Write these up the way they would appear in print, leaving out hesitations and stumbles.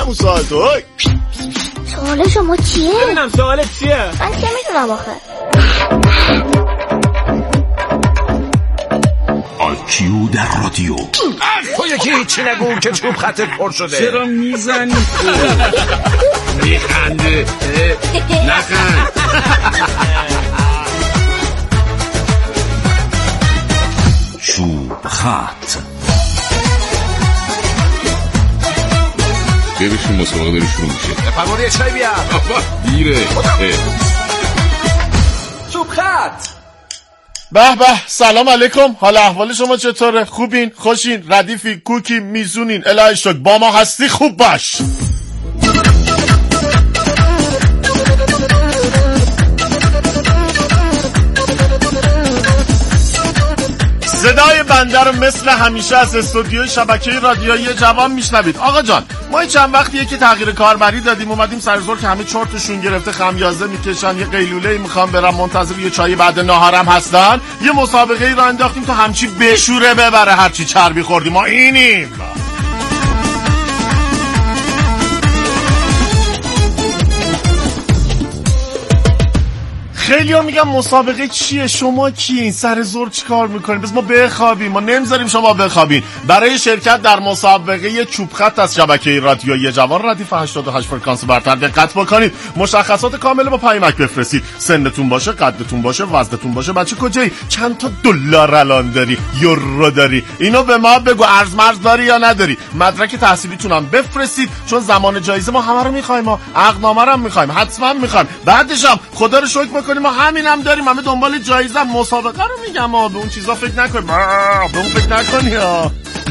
اون سوال تو. سوال شما چیه؟ ببینم سوالت چیه؟ من چه میدونم آخه. IQ در رادیو. تو یکی هیچی نگو که چوب خطت پر شده. چرا میزنی؟ میخنده نخند. چوب خط. ببینیم مسابقه داری شروع میشه. فرمانده چای بیار. دیره. چوب خط. به به، سلام علیکم. حال احوال شما چطوره؟ خوبین؟ خوشین؟ ردیفی؟ کوکی؟ میزونین؟ الهی شکر. با ما هستی خوب باش. صدای بنده رو مثل همیشه از استودیوی شبکه رادیویی جوان میشنوید. آقا جان، ما چند وقتیه که تغییر کاربری دادیم، اومدیم سر زور که همه چرتشون گرفته، خمیازه میکشن، یه قیلوله میخوام برم، منتظر یه چای بعد ناهارم هستن. یه مسابقه ای را انداختیم تا همچی بشوره ببره، هرچی چربی خوردیم ما اینیم. خیلی ها میگن مسابقه چیه؟ شما کیین؟ سر زور چی کار میکنین؟ بس ما بخوابیم، ما نمیذاریم شما بخوابین. برای شرکت در مسابقه چوب خط از شبکه رادیویی جوان ردیف 88 فرکانس برتر دقت بکنید. مشخصات کامل با پیامک بفرستید. سنتون باشه، قدتون باشه، وزنتون باشه، بچه کجایی، چند تا دلار الان داری، یورو داری، اینو به ما بگو. ارز مرز داری یا نداری؟ مدرک تحصیلیتون هم بفرستید، چون زمان جایزه ما همه رو میخوایم، ما عقدنامه رو هم میخوایم، حتما میخوایم. بعدش هم خدا رو شکر بکنیم ما همین هم داریم، همه دنبال جایزه. مسابقه رو میگم، ما به اون چیزا فکر نکنیم، به اون فکر نکنی ها.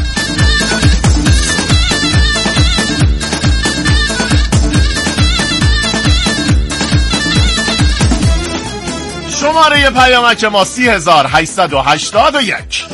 شماره پیامک ما 30881.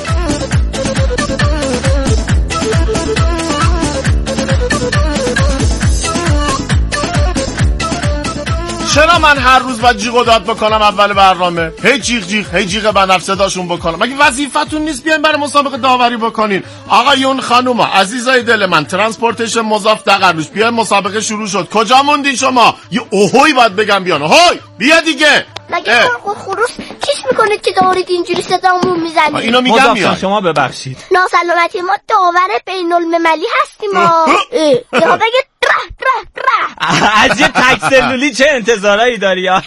چرا من هر روز باید جیغ و داد بکنم اول برنامه؟ هی جیغ جیغ، هی جیغ بنفش صداشون بکنم؟ مگه وظیفتون نیست بیاین برای مسابقه داوری بکنین؟ آقایون خانوما عزیزای دل من، ترانسپورتیشن مضاف دقروش، بیاین مسابقه شروع شد. کجا موندین شما؟ یه اوهوی باید بگم بیان. اوهوی بیا دیگه. مگه خروس چیش میکنید که دارید اینجوری صدامون میزنید؟ اینو میگم میاد. شما ببخشید، ناسلامتی ما داور بین المللی هستیم ما. یا بگید از یه تک سلولی چه انتظارایی داری؟ آره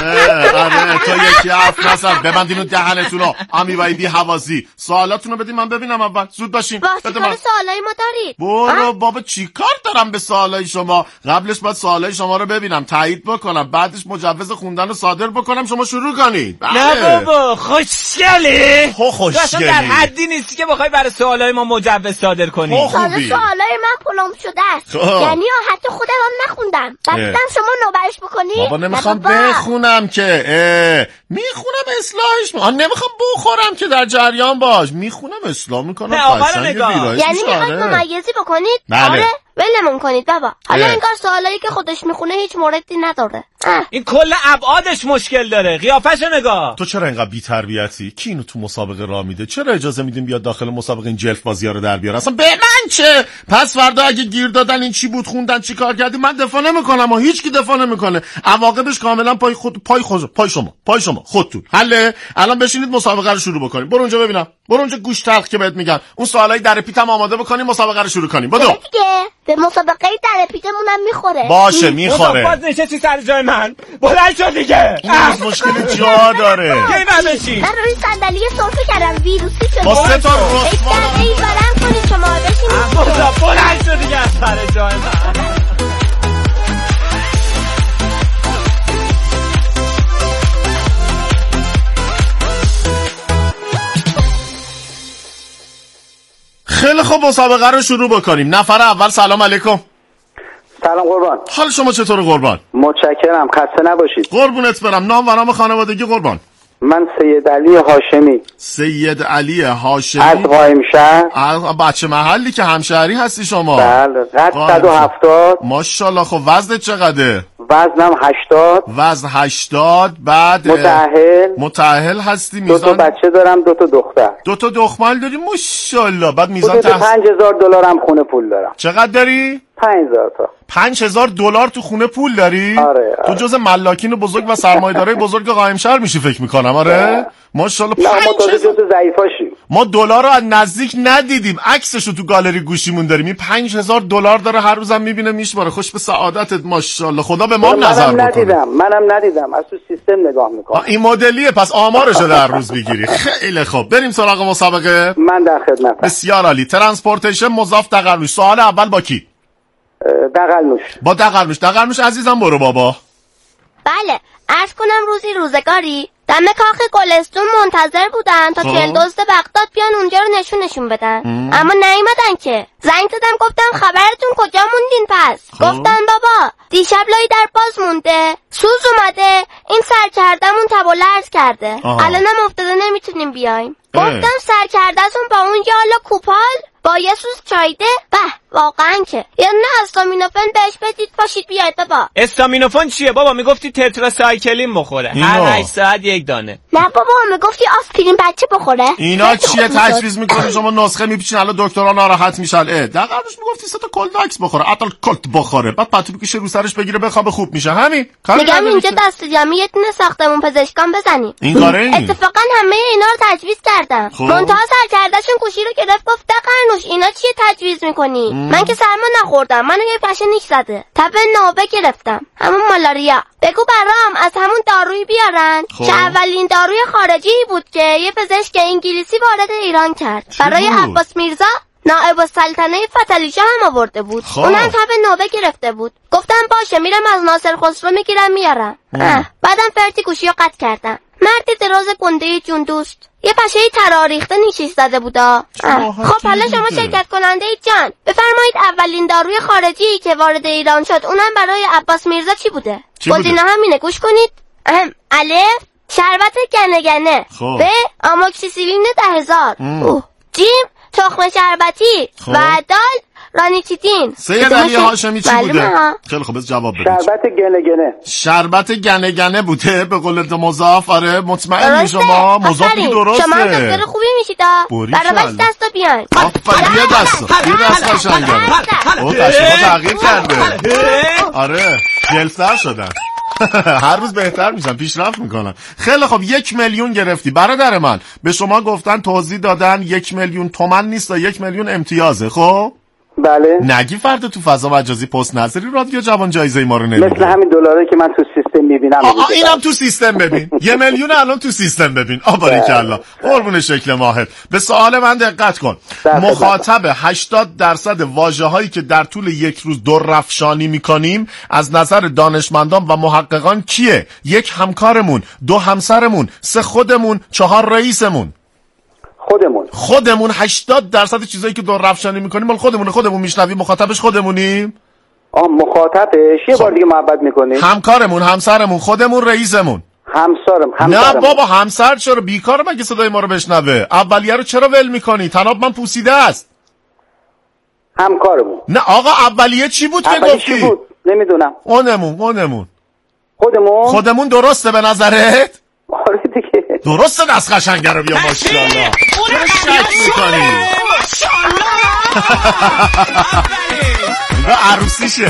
تو یکی حرف نزن، ببندین دهنتونو. امیبایی بی حوازی، سوالاتونو بدین من ببینم اول. زود باشین. بده من. سوالای ما دارید؟ برو بابا، چی کار دارم به سوالای شما؟ قبلش باید سوالای شما رو ببینم، تایید بکنم، بعدش مجوز خوندن رو صادر بکنم، شما شروع کنید. نه بابا خوشگله. خوشگله در حدی نیستی که بخوای برای سوالای ما مجوز صادر کنی. سوالای من پلم شده است، یعنی حتی خودم هم نخوندم. بعدم شما نوبرش بکنید. بابا نمیخوام بخونم که، میخونم اصلاحش نمیخوام بخورم که در جریان باش. میخونم اصلاح میکنم. یعنی میخواید ممیزی بکنید؟ بله. ولمون کنید بابا. حالا انگار سوالایی که خودش میخونه هیچ موردی نداره. این کل ابعادش مشکل داره. قیافش نگاه. تو چرا اینقدر بی تربیتی؟ کی اینو تو مسابقه راه میده؟ چرا اجازه میدیم بیاد داخل مسابقه این جلف بازی‌ها رو در بیاره؟ اصلا به من چه؟ پس فردا اگه گیر دادن این چی بود، خوندن چی کار کردی، من دفاع نمیکنم و هیچ کی دفاع نمیکنه. عواقبش کاملا پای شما خودتون. حله. الان بشینید مسابقه رو شروع بکنیم. برو اونجا ببینم. برو اونجا گوش تلخ که بهت میگن. اون سوالای در پیتم آماده بکنیم، مسابقه رو شروع کنیم. بدو. دیگه به مسابقه در پیتمونم میخوره. باشه میخوره. باز نشستی سر جای من. بلند شو دیگه. این مشکل جا داره. کی من بشین؟ من روی صندلی سرفه کردم، ویروسی شده. با سه تا رسوا ای بلند کنید شما بشینید. بلند شو دیگه از سر جای من. خیلی خوب، مسابقه رو شروع بکنیم. نفر اول سلام علیکم. سلام قربان. حال شما چطور قربان؟ متشکرم، خسته نباشید. قربونت برم. نام و نام خانوادگی قربان؟ من سید علی هاشمی. سید علی هاشمی از قائم شهر. بچه محلی که همشهری هستی شما؟ بله. قد 170. ماشاءالله. خب وزنت چقدره؟ وزنم 80. وزن 80. بعد متأهل هستی. میزان 2 تا بچه دارم، 2 تا دختر. 2 تا دختر داری؟ ماشاءالله. بعد میزان $5000 هم خونه پول دارم. چقدر داری؟ 5000 تا. $5000 تو خونه پول داری؟ آره. تو جز ملاکین بزرگ و سرمایه‌دارای بزرگ قائم شهر میشی فکر میکنم. آره. ماشاءالله. ما تو ضعیفاشیم. ما دلار رو از نزدیک ندیدیم، عکسشو تو گالری گوشیمون داریم. این $5000 داره هر روزم میبینه میشماره. خوش به سعادتت ماشاءالله. خدا به ما نظر بکنه. منم ندیدم، از تو سیستم نگاه میکنم. این مدلیه، پس آمارشو در روز بگیری. خیلی خوب، بریم سراغ مسابقه. من در خدمتم. بسیار عالی. ترانسپورتیشن مضاف دقرنوش. سوال اول با کی؟ دقرنوش. با دقرنوش عزیزم برو بابا. بله، عرض کنم روزی روزگاری دم کاخ گلستون منتظر بودن تا 40 دزد بغداد بیان اونجا رو نشون بدن. اما نیومدن که. زنگ زدم گفتم خبرتون کجا موندین پس؟ گفتن بابا دیشب لای در باز مونده، سوز اومده، این سرکردمون تب و لرز کرده، الانم افتاده نمیتونیم بیایم. گفتم سرکردتون با اون یالا کوپال با یه سوز چایده؟ به واقعا که یا نه استامینوفن بهش بدید پاشید بیاید بابا. استامینوفن چیه بابا؟ میگفتی تتراسایکلین بخوره هر 8 ساعت یک دانه. نه بابا میگفتی آسپرین بچه بخوره. اینا چیه تجویز میکنی شما؟ نسخه میپیچین الان دکترها ناراحت میشن. دقیقاًش میگفتی 3 تا کلداکس بخوره، اپل کلت بخوره، بعد پتو بکشه رو سرش بگیره بخوابه خوب میشه. همین میگم اینجا دست جمعی یه دونه ساختمون پزشکان بزنیم. این کاره این اتفاقا همه اینا رو تجویز کردم. منتها سرکردهشون گوشی رو گرفت گفت دقرنوش اینا چیه تجویز میکنی؟ من که سرما نخوردم، منو یه پشه نیک زده، تب نوبه گرفتم، همون مالاریا. بگو برام از همون دارویی بیارن که اولین داروی خارجی بود که یه پزشک انگلیسی وارد ایران کرد. برای عباس میرزا نائب السلطنه فتلیشاه هم آورده بود. اونم تب نوبه گرفته بود. گفتم باشه میرم از ناصر خسرو میگیرم میارم. بعدم فرتی گوشی رو قطع کردم. مردی دراز گنده جون دوست، یه پشه تراریخته نیشش زده بودا. خب حالا شما شرکت کننده جان بفرمایید اولین داروی خارجی که وارد ایران شد اونم برای عباس میرزا چی بوده؟ گزینه همینه، گوش کنید. الف شربت گنه ب آموکسیسیلین 10,000 جیم تخم شربتی و دال رانیتیدین. سید علی هاشمی چی بوده؟ خیلی خوب جواب بده. شربت گنه بوده به قول مضاف. آره مطمئنی شما؟ مضاف درسته. شما دکتر خوبی میشید. برابرش دستو بیان. آفرین. یه دست قشنگه. او قشنگه تغییر کرده. آره گلفتر شدن. هر روز بهتر میشن، پیشرفت میکنن. خیلی خب 1 میلیون گرفتی برادر من. به شما گفتن توضیح دادن 1 میلیون تومن نیست تا 1 میلیون امتیازه. خب بله. نگی فردا تو فضا مجازی پست نظری رادیو جوان جایزه ما رو نمیده. مثل همین دلاره که من تو سیستم میبینم. اینم تو سیستم ببین. 1 میلیون الان تو سیستم ببین. باریکلا. قربون شکل ماهت. به سوال من دقت کن. مخاطب 80% واژه‌هایی که در طول یک روز درافشانی میکنیم از نظر دانشمندان و محققان کیه؟ 1 همکارمون، 2 همسرمون، 3 خودمون، 4 رئیسمون. خودمون 80% چیزایی که دور رفشانی میکنیم مال خودمون میشنویم. مخاطبش خودمونیم. مخاطبش یه بار دیگه محبت میکنیم. همکارمون، همسرمون، خودمون، رئیسمون. همسرم. نه بابا همسر چرا بیکاره مگه صدای ما رو بشنوه؟ اولیه رو چرا ول میکنی؟ طناب من پوسیده است. همکارمون. نه آقا اولیه چی بود که گفتی؟ نمیدونم. خودمون درسته به نظرت؟ آره دیگه. درسته دست قشنگه رو بیا ماشاءالله. چرا شک میکنی؟ اینگاه عروسیشه.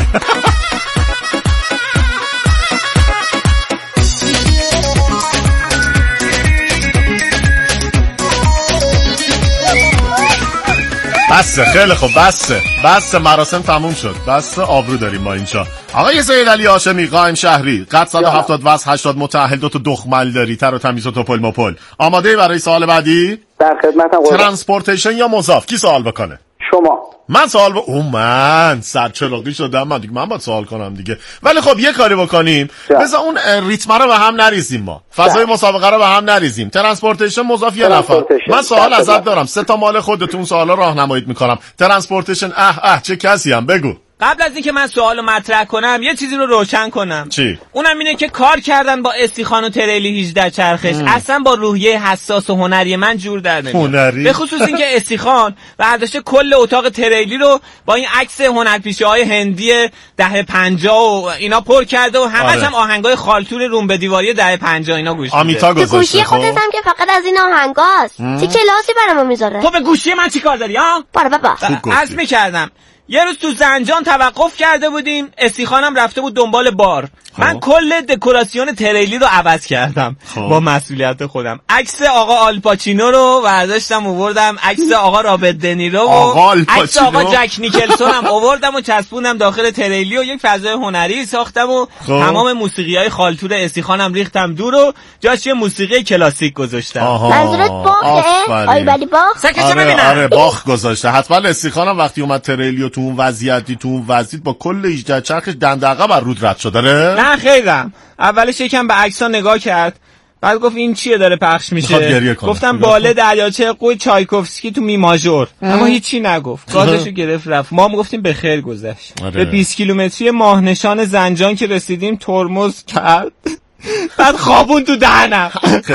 بسه خیلی خوب بسه مراسم تموم شد. بسه آبرو داریم ما اینجا. آقای سید علی هاشمی قائم شهری قد 170 وزن 80 متأهل 2 تا دخمل داری تر و تمیز و توپل مپل. آماده برای سوال بعدی؟ در خدمتم. ترانسپورتیشن یا مضاف کی سوال بکنه؟ شما. من سوال من سرچلاقی شدم من باید سوال کنم دیگه. ولی خب یه کاری بکنیم بذار اون ریتم رو به هم نریزیم، ما فضای مسابقه رو به هم نریزیم. ترانسپورتیشن مضاف یه نفر. من سوال ازت دارم 3 تا مال خودتون سوالا راهنماییت میکنم. ترانسپورتیشن چه کسی هم بگو. قبل از اینکه من سوالو مطرح کنم یه چیزی رو روشن کنم. چی؟ اونم اینه که کار کردن با استیخان و تریلی 18 چرخش اصلا با روحیه حساس و هنری من جور در نمیاد. هنری؟ به خصوص اینکه استیخان برداشته کل اتاق تریلی رو با این عکس هنرپیشه‌های هندی دهه 50 و اینا پر کرده و همش هم آهنگای خالتور روم به دیواری دهه 50 اینا گوش میده. آمیتا تو گوشی گذاشته. خودت هم که فقط از این آهنگاست. چه کلاسی برام میذاره؟ تو به گوشی من چیکار داری ها؟ بارا بابا. عرض می‌کردم یه روز تو زنجان توقف کرده بودیم، استیخانم رفته بود دنبال بار. من کل دکوراسیون تریلی رو عوض کردم با مسئولیت خودم. عکس آقا آلپاچینو رو برداشتم آوردم، عکس آقا رابرت دنیرو و عکس آقا جک نیکلسون هم آوردم و چسبوندم داخل تریلی و یک فضای هنری ساختم و تمام موسیقی‌های خالتور استیخانم ریختم دور و جاش یه موسیقی کلاسیک گذاشتم. منظورت باخه؟ آی ولی باخ؟ سکتو ببینم. آره باخ گذاشته. حتما استیخانم وقتی اومد تریلی و تو اون وضعیت با کل 18 چرخش دندقه بر رود رد شده. نه خیرم. اولش یکم به عکس‌ها نگاه کرد، بعد گفت این چیه داره پخش میشه. گفتم باله دریاچه قوی چایکوفسکی تو می ماژور، اما هیچی نگفت. گازشو گرفت رفت. ما هم گفتیم به خیر گذشت. به 20 کیلومتری ماهنشان زنجان که رسیدیم ترمز کرد، بعد خوابون تو دهنم.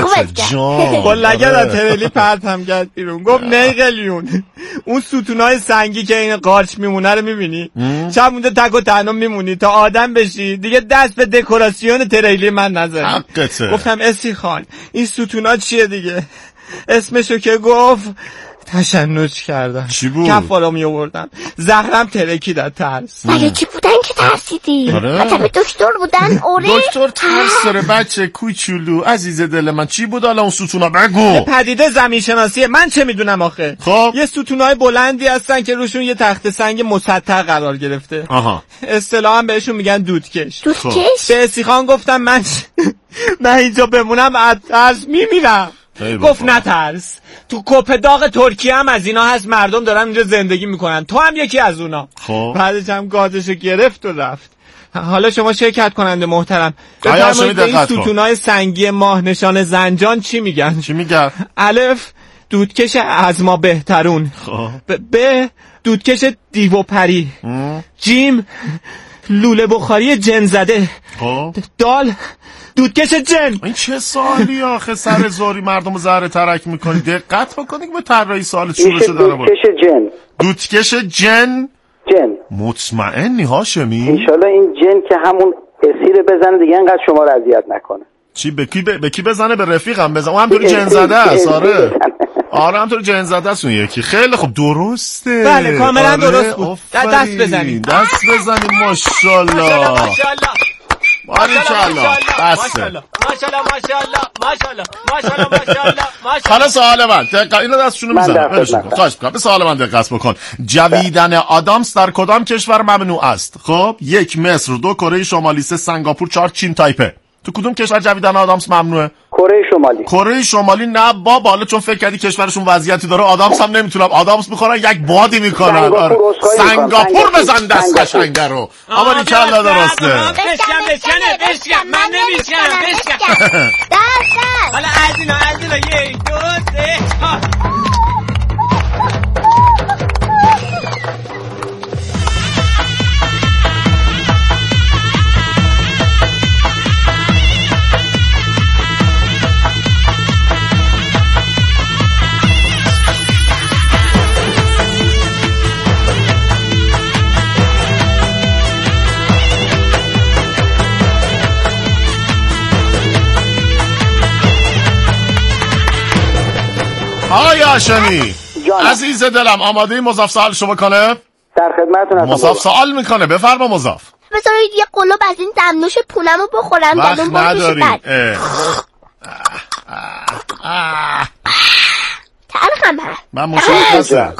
با لگد از تریلی پرتم کرد بیرون. گفت نه قلیون، اون ستونای سنگی که این قارچ میمونه رو میبینی؟ چند مونده تک و تنها میمونی تا آدم بشی دیگه دست به دکوراسیون تریلی من نذاری. گفتم استیخان این ستونا چیه دیگه؟ اسمشو که گفت تشنج کردم. چی بود؟ کفالا می آوردم. زهرم ترکید ترس. برای چی بودن که ترسیدی؟ حتی دکتر بودن؟ دکتر ترس داره بچه کوچولو عزیز دل من. چی بود حالا اون ستونا بگو؟ پدیده زمین شناسیه، من چه میدونم آخه. خب یه ستونای بلندی هستن که روشون یه تخت سنگ مسطح قرار گرفته. اصطلاحاً بهشون میگن دودکش. به استیخان گفتم من اینجا بمونم از ترس میمیرم. گفت نترس، تو کوپداغ ترکیه هم از اینا هست، مردم دارن اونجا زندگی میکنن، تو هم یکی از اونا. بعدش هم گازشو گرفت و رفت. حالا شما شرکت کننده محترم بفرمایید این ستونای سنگی ماه نشان زنجان چی میگن؟ چی میگن؟ الف دودکش از ما بهترون، ب دودکش دیو و پری، جیم لوله بخاری جن زده، دال دودکش جن. این چه سوالی آخه سر زوری مردم زهره ترک میکنی؟ دقت بکنی که به طراحی سوال چورش داره. دودکش جن. دودکش جن؟ جن. مطمئنی هاشمی؟ انشالله این جن که همون اسیر بزنه دیگه انقدر شما رو اذیت نکنه. چی به کی بزنه؟ به رفیقم بزنه. اون همطوری جن زده است. آره همطوری جن زده است اون یکی. خیلی خوب درسته. بله کاملا درست بود. دست بزنیم ماشاءالله. ماشاءالله. حالا سوال من دقیقا اینو دستشونو میزنم. خواهش میکنم به سوال من دقت بکن. جویدن آدامس در کدام کشور ممنوع است؟ خب 1 مصر، 2 کره شمالی، 3 سنگاپور، 4 چین تایپه. تو کدوم کشور جویدن آدامس ممنوعه؟ کره شمالی نه بابا، حالا چون فکر کردی کشورشون وضعیتی داره آدامس هم نمیتونم. آدامس میخورن یک بادی میکنن. سنگاپور بزن دست قشنگه رو. اما ان شاء الله درسته. بشکن من نمیشکنم. حالا از اینا 1 2 3 آقای هاشمی عزیز دلم آماده مضاف سوال شما کنه؟ در خدمتتونم. مضاف سوال میکنه. بفرما مضاف. بذارید یه قلوب از این دمنوش پونمو بخورم. وقت نداریم. تلخم هست. من مشخصم.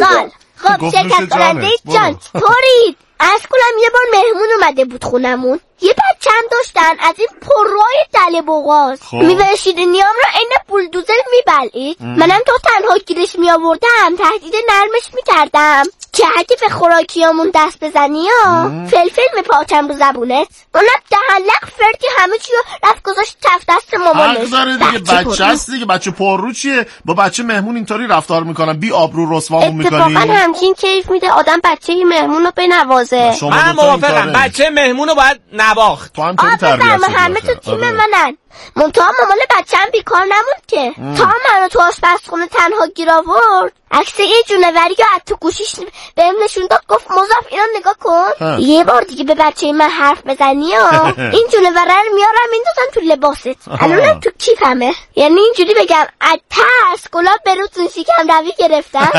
خب شرکت کننده جان طورید. از کنم یه بار مهمون اومده بود خونمون. یه بچه هم داشتن از این پرای دل بغاز میوه شیرینیام رو عین بولدوزر میبلعید. منم تا تنها گیرش میآوردم تهدید نرمش میکردم که اگه به خوراکیامون دست بزنی فلفل میپاچم رو زبونت. اونم دهنلق فردی همه چی رو رفت گذاشت کف دست مامانش. حق داره دیگه، بچه هست دیگه. بچه پررو چیه؟ با بچه مهمون اینطوری رفتار میکنن، بی آبرو رسوامون میکنی. اتفاقا همچین کیف میده آدم بچه مهمون رو بنوازه. من موافقم، بچه مهمون رو باید نواخت. تو هم طوری تربیت شدی. همه تو تیم منن. منتها مامان بچه‌م بیکار نموند که تا منو تو آشپزخونه تنها گیر آورد. عکس یه جونوری رو از تو گوشیش بهم نشون داد، گفت مضاف اینا نگاه کن. یه بار دیگه به بچه من حرف بزنی این جونوره رو میارم میندازن تو لباست. الانم تو کیفمه. یعنی اینجوری بگم از ترس گلاب بروتون شکم روی گرفتم.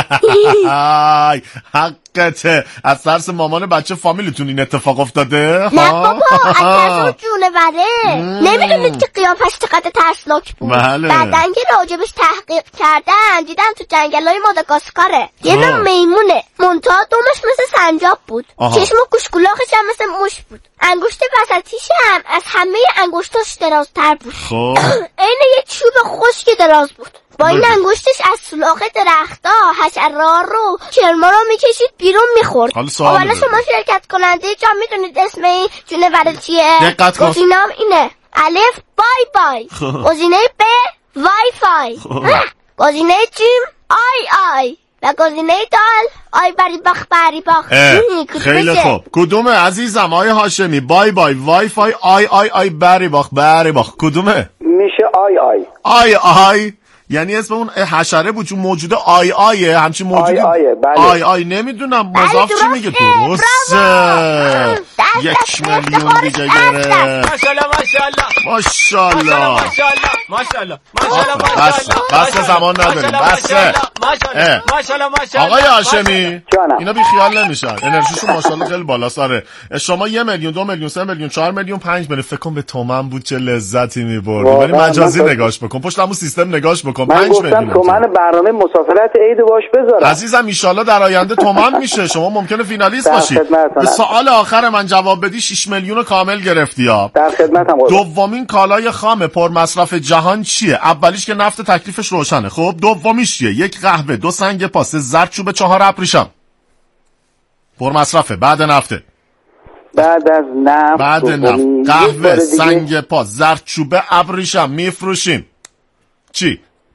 حقته. از ترس مامان بچه فامیلتون این اتفاق افتاده؟ نه بابا، از ترس جونوره. نمیدونید که قیافش چقدر ترسناک بود. بعدن که راجبش تحقیق کردن دیدن تو جنگلای ماداگاسکاره یه نوع میمونه، منتها دومش مثل سنجاب بود. چشم و گوشگلاخش هم مثل موش بود. انگشت وسطیش هم از همه انگشتاش درازتر بود. عین یه چوب خشک دراز بود. با این انگشتش از سلاخ درختا حشرات رو کرما رو میکشید بیرون میخورد. حالا شما شرکت کننده جا میدونید اسم این جونور چیه؟ گزینه‌ام اینه: الف بای بای، گزینه ب وای فای، گزینه جیم آی و گزینه دال آی بری باخ. خیلی خوب. کدومه عزیزم آی هاشمی؟ بای بای، وای فای، آی بری باخ. کدومه؟ میشه آی. یعنی اسم اون حشره بود چون موجوده آیه همچین موجوده بله. آی نمیدونم مضاف چی میگه درسته. 1 میلیون دیگه گرفت. ماشاءالله. بس زمان نداریم. بس آقای هاشمی اینا بی خیال نمیشن، انرژیشون ماشاءالله خیلی بالاست. آره شما 1 میلیون 2 میلیون 3 میلیون 4 میلیون 5 میلیون فکر کن به تومن بود چه لذتی میبردی. ولی مجازی نگاش بکن، پشت همون سیستم نگاش بکن. 5 میلیون تومن برنامه مسافرت عید باش بذارم عزیزم. ان شاءالله در آینده تومن میشه، شما ممکنه فینالیست باشی. به سوال آخر من جواب بدی 6 میلیون رو کامل گرفتی ها. در خدمتم. دومین کالای خام پرمصرف جهان چیه؟ اولیش که نفت تکلیفش روشنه. خب دومیش چیه؟ 1 قهوه، 2 سنگ پاس، زردچوبه، 4 ابریشم. پرمصرفه بعد نفته. بعد نفت قهوه، سنگ پاس، زردچوبه، ابریشم میفروشیم. چی؟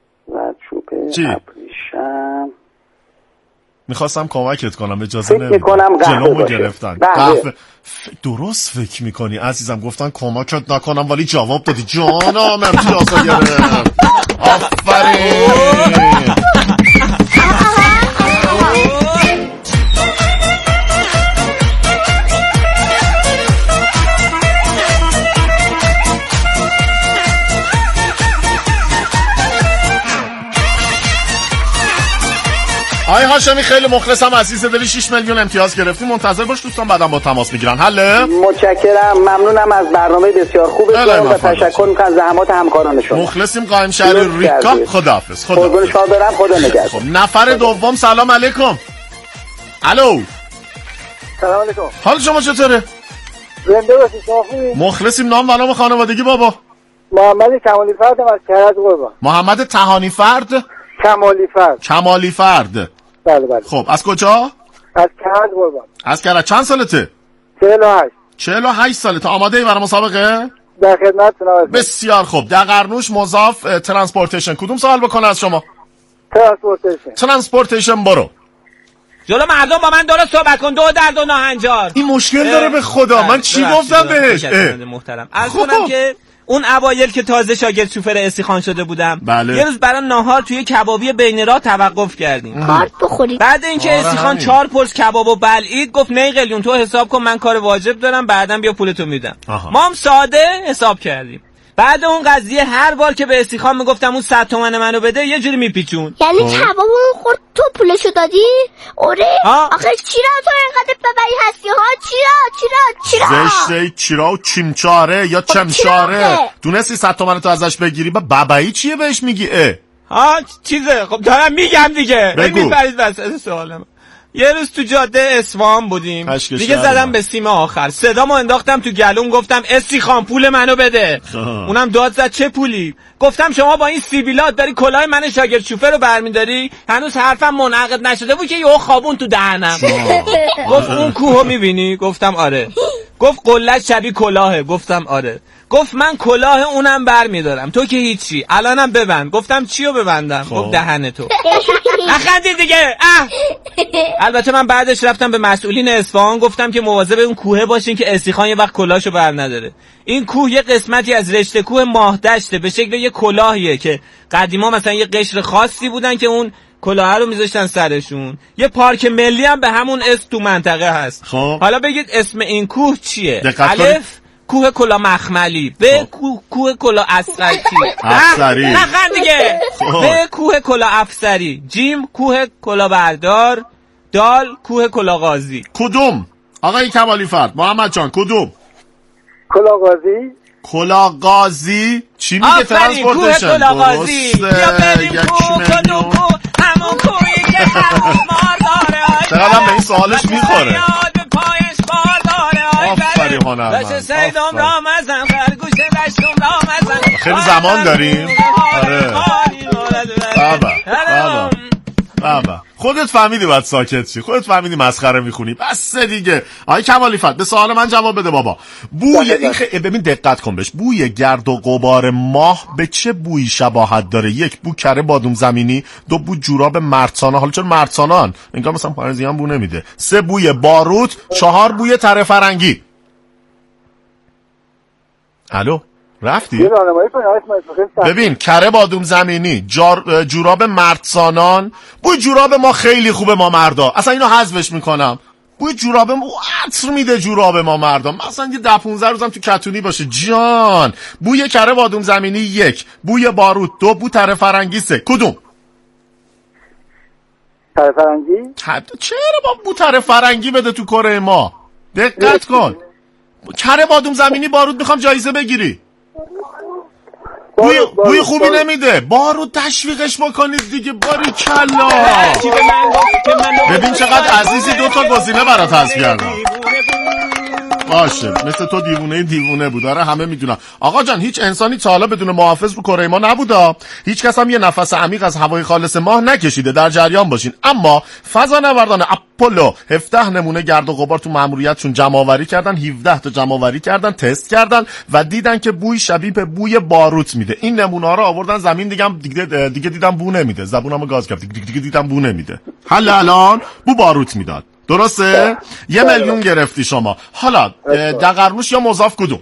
ابریشم. میخواستم کمکت کنم اجازه نمیدم. فکر میکنم قهوه گرفتن. قهوه. درست فکر میکنی عزیزم. گفتن کمکت نکنم ولی جواب دادی. جانم امتیازا گرفت. آفرین. آقای هاشمی خیلی مخلصم عزیز دلی. 6 میلیون امتیاز گرفتی. منتظر باش دوستان بعدم با تماس میگیرن. حله؟ متشکرم، ممنونم از برنامه بسیار خوبتون و تشکر میکنم زحمات همکاران شما. مخلصیم. قائم شهر ریکا. خداحافظ. قربون شما برم. خدا نگهدار. خب نفر دوم. سلام علیکم. الو. سلام علیکم. حال شما چطوره؟ زنده باشید. شما خوبی؟ مخلصیم. نام و نام خانوادگی بابا؟ محمد کمالی فرد از کرج قربان. محمد تهانی فرد؟ کمالی فرد. بله. خب از کجا؟ از کرج قربان. از کرج. چند سالته؟ 48 سالته. آماده ای برای مسابقه؟ در خدمتتون. بسیار خوب. دقرنوش مضاف ترانسپورتیشن. کدوم سوال بکنه از شما؟ ترانسپورتیشن. برو جلو مردم با من درست صحبت کن. 2 درد و ناهنجار. این مشکل داره به خدا. من چی گفتم بهش؟ محترم از کنم که اون اوایل که تازه شاگرد شوفر استخوان شده بودم، بله. یه روز برای ناهار توی کبابی بین راه توقف کردیم. کارت بخورید. بعد اینکه استخوان 4 پرس کبابو بلعید گفت نه قلیون تو حساب کن، من کار واجب دارم، بعدم بیا پولتو میدم. ما هم ساده حساب کردیم. بعد اون قضیه هر بار که به استخوان میگفتم اون 100 تومن منو بده یه جوری میپیچون. یعنی کبابمون خورد تو پولشو دادی؟ آره. آخه چرا تو اینقدر ببعی هستی ها؟ چرا؟ زشته. چرا؟ چمچاره یا چمشاره؟ دونستی 100 تومن تو ازش بگیری؟ ببعی چیه بهش میگی؟ چیزه. خب دارم میگم دیگه. بگو. میپرید واسه سوالم. یه روز تو جاده اصفهان بودیم دیگه، زدم به سیم آخر، صدامو انداختم تو گلوم، گفتم استیخان پول منو بده. اونم داد زد چه پولی؟ گفتم شما با این سیبیلات داری کلاه من شاگرد شوفه رو برمیداری؟ هنوز حرفم منعقد نشده بود که یهو خوابون تو دهنم. گفت اون کوهو میبینی؟ گفتم آره. گفت قله‌اش شبیه کلاهه؟ گفتم آره. گفت من کلاه اونم برمیدارم، تو که هیچی، الانم ببند. گفتم چیو ببندم؟ گفت دهن تو. نخندی دیگه. البته من بعدش رفتم به مسئولین اصفهان، گفتم که مواظب اون کوه باشین که استیخان یه وقت کلاهشو بر نداره. این کوه یه قسمتی از رشته کوه ماهدشته به شکل یه کلاهیه که قدیما مثلا یه قشر خاصی بودن که اون کلاه رو میذاشتن سرشون. یه پارک ملی هم به همون اسم تو منطقه هست. حالا بگید اسم این کوه چیه؟ الف کوه کلاه مخملی، به کوه کلاه افسری. نخند دیگه. به کوه کلاه افسری، جیم کوه کلاه بردار، دال کوه کلاه غازی. کدوم آقای کمالی فرد؟ محمد جان کدوم؟ کلاه غازی. کلاه غازی چی میگه؟ ترانسپورتیشن. کوه کلاه غازی. بیا بریم کوه همون کوهی که همون مار داره. چقدر به این سوالش میخوره. آفرین هنرمند. خیلی زمان داریم. آره. بابا خودت فهمیدی باید ساکت شی، خودت فهمیدی مسخره میخونی، بس دیگه. آقای کمالی فت به سوال من جواب بده بابا. بوی این ببین دقت کن بهش، بوی گرد و غبار ماه به چه بویی شباهت داره؟ 1 بو کره بادوم زمینی، 2 بو جوراب مردسانه، حالا چون مردسانان انگار مثلا پارزیان بو نمیده، 3 بوی باروت، 4 بوی تره فرنگی. الو رفتی؟ ببین کره بادوم زمینی، جوراب مردسانان. بوی جوراب ما خیلی خوبه ما مردا، اصلا اینو حذفش میکنم. بوی جوراب ما عطر میده، جوراب ما مردا مثلا یه 10-15 روزم تو کتونی باشه جان. بوی کره بادوم زمینی 1، بوی باروت 2، بو تره فرنگی 3. کدوم؟ تره فرنگی؟ چرا با بو تره فرنگی بده تو کره ما؟ دقت کن. کره بادوم زمینی باروت میخوام جایزه بگیری. بوی خوبی نمیده، بارو تشویقش بکنید دیگه. باری کلا ببین چقدر عزیزی، 2 تا گزینه برات حذف کردم. باشه مثل تو دیوونه بود. آره همه میدونم. آقا جان هیچ انسانی تا حالا بدون محافظ رو کره ما نبودا، هیچ کس هم یه نفس عمیق از هوای خالص ماه نکشیده. در جریان باشین. اما فضانوردان اپولو 17 نمونه گرد و غبار تو ماموریتشون جمع آوری کردن، 17 تا جمع آوری کردن، تست کردن و دیدن که بوی شبیه به بوی باروت میده. این نمونه ها رو آوردن زمین، دیگه دیدم بو نمیده، زبونمو گاز گرفت، دیگه دیدم بو نمیده. حل الان بو باروت میداد. درسته؟ 1 میلیون گرفتی شما. حالا دقرموش یا مضاف کدوم؟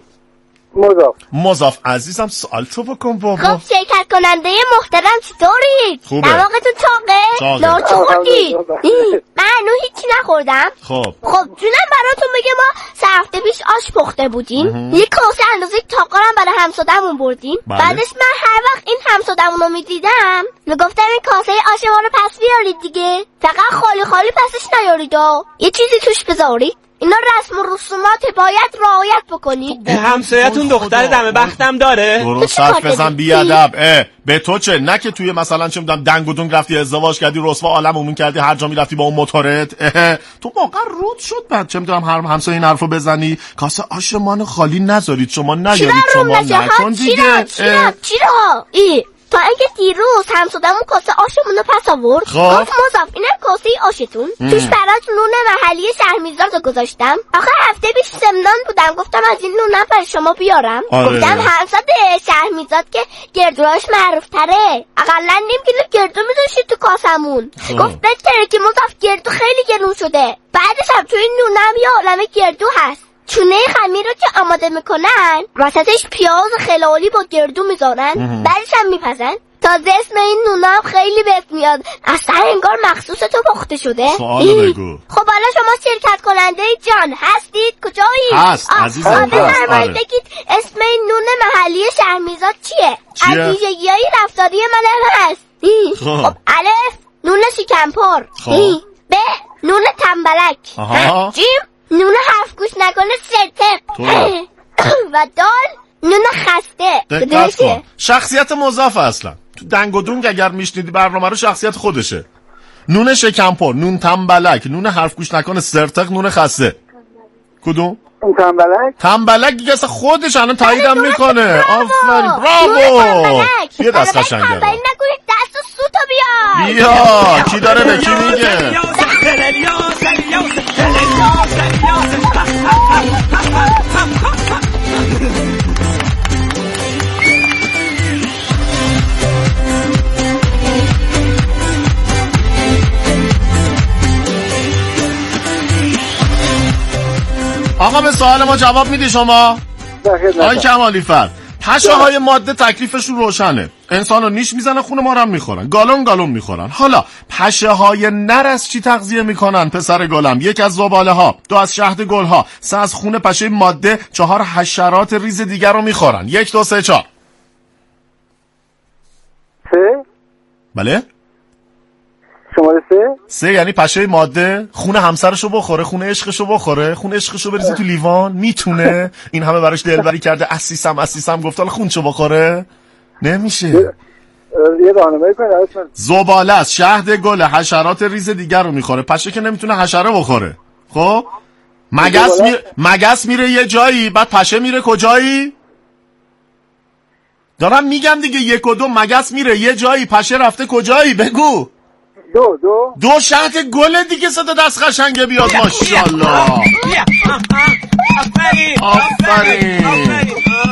مضاف. عزیزم سوال تو بکن بابا. خب شرکت کننده محترم چطورید؟ خوبه. دماغتون چاقه؟ لارچو خوردید؟ من هیچی نخوردم. خب جونم براتون بگه ما 3 هفته پیش آش پخته بودیم. یه کاسه اندازه تاقارم برای همسادمون بردیم. بعدش من هر وقت این همسادمون رو میدیدم میگفتم این کاسه آش ما رو پس بیارید دیگه، فقط خالی پسش نیارید یه چیزی توش بذارید. اینا رسم و رسومات باید رعایت بکنید. همسایتون دختر دم بختم داره؟ درست حرف بزن بیادب. به تو چه؟ نه که توی مثلا چه میدونم دنگ و دونگ رفتی ازدواج کردی، رسوا عالم عمومی کردی، هر جا میرفتی با اون موتورت. تو واقعا رود شد بعد چه میدونم هر همسایه این حرفو بزنی. کاسه آشمان خالی نذارید شما، نیارید شما، نکن دیگه. چرا؟ تا اینکه دیروز همسادمون کاسه آشمون رو پس آورد، گفت مضاف اینم کاسه آشتون، توش برات نون محلی شهرمیزاد رو گذاشتم. آخه هفته پیش سمنان بودم، گفتم از این نونم برای شما بیارم. گفتم همساد شهرمیزاد که گردوهاش معروف تره، اقلا نیم کیلو گردو میذاشید تو کاسمون. گفت بهتره که مضاف گردو خیلی گرون شده. بعدش هم توی نونم یه عالمه گردو هست. چونه خمیر رو که آماده میکنن وسطش پیاز خلالی با گردو میذارن، بعدش هم میپزن. تازه اسم این نونم خیلی بهت میاد، اصلا انگار مخصوص تو پخته شده. سوالو بگو. خب حالا شما شرکت کننده جان هستید؟ کجایی؟ هست عزیزم. بگید اسم این نون محلی شهرمیزاد چیه؟ از ویژگی‌های رفتاری من هست. خب الف نون شکمپر، ب نون تنبلک، جیم نون حرف گوش نکنه سرتق و دال نون خسته. دقت کن شخصیت مضاف اصلا تو دنگ و دونگ اگر میشنیدی برنامه رو شخصیت خودشه. نون شکمپر، نون تنبلک، نون حرف گوش نکن سرتق، نون خسته. کدوم؟ اون تنبلک دیگه اصلا خودش الان تاییدم میکنه. آفرین، براو. یه دست قشنگه. تنبلی نکنید، دست سو تو بیار. بیا کی داره به کی میگه؟ آقا به سوال ما جواب میدی شما؟ آقای کمالی فرد، پشه های ماده تکلیفشون روشنه. انسان رو نیش میزنن، خون ما رو هم میخورن، گالون میخورن. حالا پشه های نر از چی تغذیه میکنن پسر گلم؟ 1 از زباله ها، 2 از شهد گل ها، 3 از خون پشه ماده، 4 حشرات ریز دیگر رو میخورن. 1 2 3 4. 3. بله؟ شماره 3 یعنی پشه ماده خون همسرشو بخوره، خون عشقشو بخوره، خون عشقشو بریزه تو لیوان. میتونه؟ این همه براش دلبری کرده، اسیسم گفت حالا خونشو بخوره؟ نمیشه. یه راهنمایی کنید. زباله است، شهد گل، حشرات ریز دیگر رو میخوره. پشه که نمیتونه حشره بخوره. خب مگس میره یه جایی، بعد پشه میره کجایی؟ دارم میگم دیگه 1 و 2. مگس میره یه جایی، پشه رفته کجایی؟ بگو. 2 شهد گل دیگه. صدا دست قشنگه بیاد. ماشاءالله. آفرین.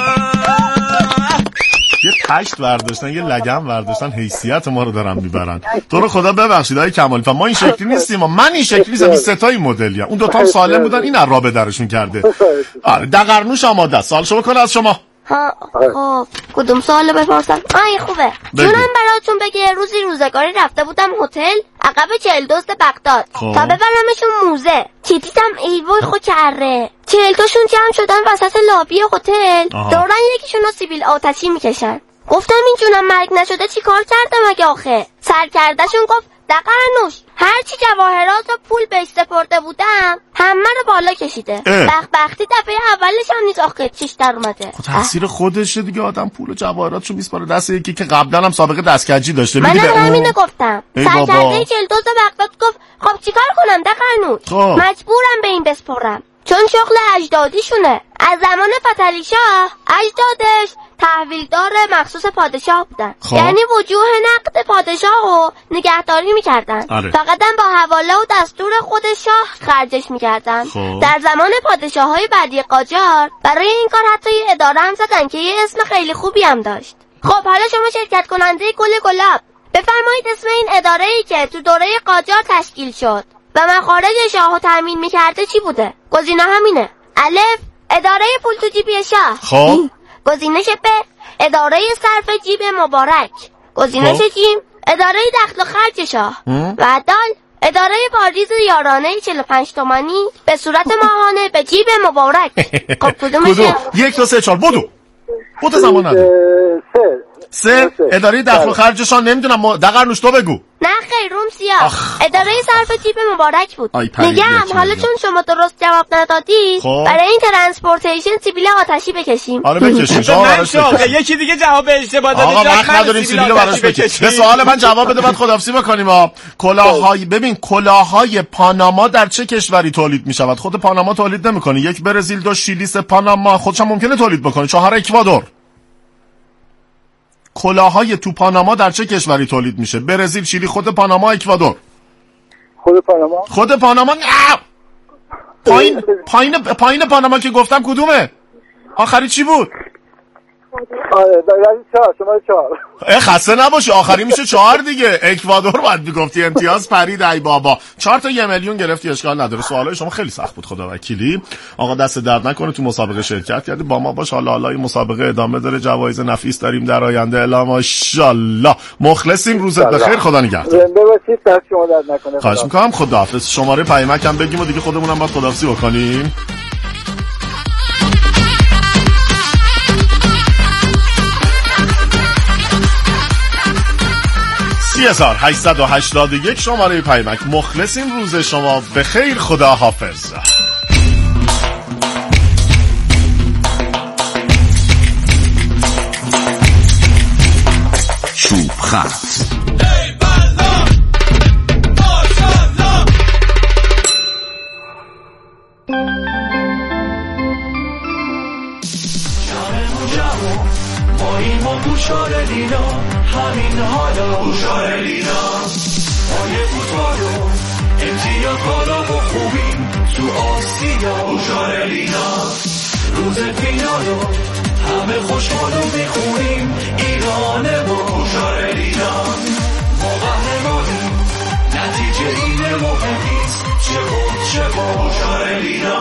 یه تشت برداشتن، یه لگم برداشتن، حیثیت ما رو دارن میبرن. تو رو خدا ببخشید آقای کمالی، ما این شکلی نیستیم. من این شکلی نیستم. 3 تایی مدلیم. اون 2 تا سالم بودن، این عرابه درشون کرده. آره دقرنوش آماده است. سوال شما کنه از شما. خب کدوم سوالو بپرسم؟ این خوبه. جونم براتون بگه روزی روزگاری رفته بودم هتل عقب 40 دزد بغداد تا ببرمشون موزه. چیدیدم ای وای خوکره 40 تاشون جمع شدن وسط لابی هتل، دوران یکیشونو سیبیل آتشی میکشن. گفتم این جونم مرگ نشده چی کار کردم اگه آخه؟ سرکردهشون گفت دقرنوش هرچی جواهرات و پول بهش سپرده بودم همه رو بالا کشیده. بختی دفعه اولش هم نیست آخه چیش در اومده. تقصیر خودشه دیگه. آدم پول و جواهراتشو میسپاره دست یکی که قبلا هم سابقه دستکجی داشته. من همینو گفتم. سرکرده 40 دزد بغداد گفت خب چیکار کنم دقرنوش؟ مجبورم به این بسپرم چون شغل اجدادیشونه. از زمان فتحعلی شاه اجدادش تحویلدار مخصوص پادشاه بودن. یعنی وجوه نقد پادشاه رو نگهداری میکردن. فقط هم با حواله و دستور خود شاه خرجش میکردن. در زمان پادشاه‌های بعدی قاجار برای این کار حتی یه اداره هم زدن که یه اسم خیلی خوبی هم داشت. خب حالا شما شرکت کننده گل گلاب بفرمایید اسم این اداره‌ای که تو دوره قاجار تشکیل شد و مخارج شاه رو تامین میکرده چی بوده؟ گزینه همینه. الف اداره پول تو جیب شاه. خب گزینه ب اداره صرف جیب مبارک. گزینه جیم اداره دخل و خرج شاه. و دال اداره واریز یارانه 45 تومانی به صورت ماهانه به جیب مبارک. خب کدومشه؟ 1 2 3 4 بدو زمان نداری. 3 اداره دخل و خرجشان نمیدونم. دقرنوش تو بگو. نه خیر روم سیاه. اداره صرف جیب مبارک بود. میگم حالا چون شما درست جواب ندادی برای این ترانسپورتیشن سیبیل آتشی بکشیم. آره بکشیم. شما براش بکشیم. یکی دیگه جواب اشتباه داده. آقا وقت نداریم سیبیلو براش بکشیم. به سوال من جواب بده بعد خداحافظی بکنیم. کلاههای ببین کلاههای پاناما در چه کشوری تولید میشود؟ خود پاناما تولید نمیکنه. 1 برزیل، 2 شیلی، 3 پاناما. خودش هم ممکنه تولید بکنه. 4 اکوادور. کلاههای تو پاناما در چه کشوری تولید میشه؟ برزیل، شیلی، خود پاناما، اکوادور. خود پاناما. پایین پاناما که گفتم کدومه؟ آخری چی بود؟ شما 4. خسته نباشی آخری میشه 4 دیگه. اکوادور باید میگفتی. امتیاز پرید ای بابا. 4 تا 1 میلیون گرفتی. اشکال نداره. سوالای شما خیلی سخت بود خدا وکیلی. آقا دست درد نکنه تو مسابقه شرکت کردی. با ما باش. حالا این مسابقه ادامه داره. جوایز نفیس داریم در آینده. الا ماشاءالله. مخلصیم. روزت بخیر. خدا نگهدار. زنده باشید. دست شما درد نکنه. خواهش می‌کنم. خداحافظ. شماره پیامک هم بگیم و دیگه خودمونم باید خداحافظی بکنیم. 3881 شماره پیامک. مخلصیم. روز شما بخیر. خدا حافظ. چوب خط با هوشار لینا همین حالا هوشار لینا پای فوتبال و امتیاز بالا و خوبیم تو آسیا هوشار لینا روز فینال و همه خوشحال و میخونیم ایرانه با هوشار لینا ما قهرمانیم نتیجه اینه مهم نیست چه بود چه با هوشار لینا